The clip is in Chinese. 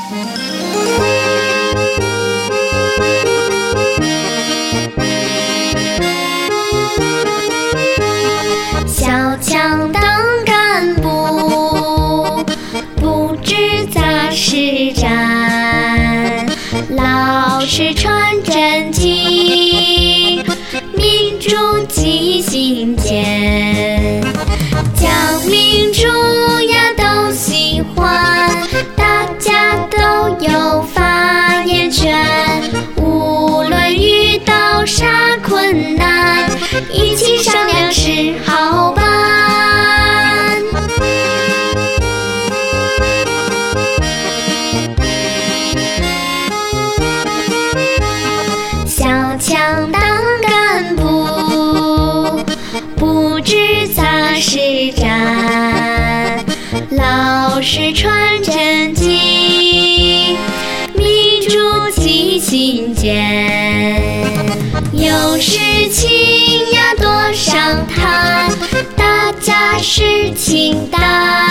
小强当干部，不知杂事展。老师传真经，民主记心间。将民主呀都喜欢，大家都有发言权。无论遇到啥困难，一起商量是好办。小强当干部，不知杂事展。老师传真经，民主记心间。有事情呀多商谈，大家事情担。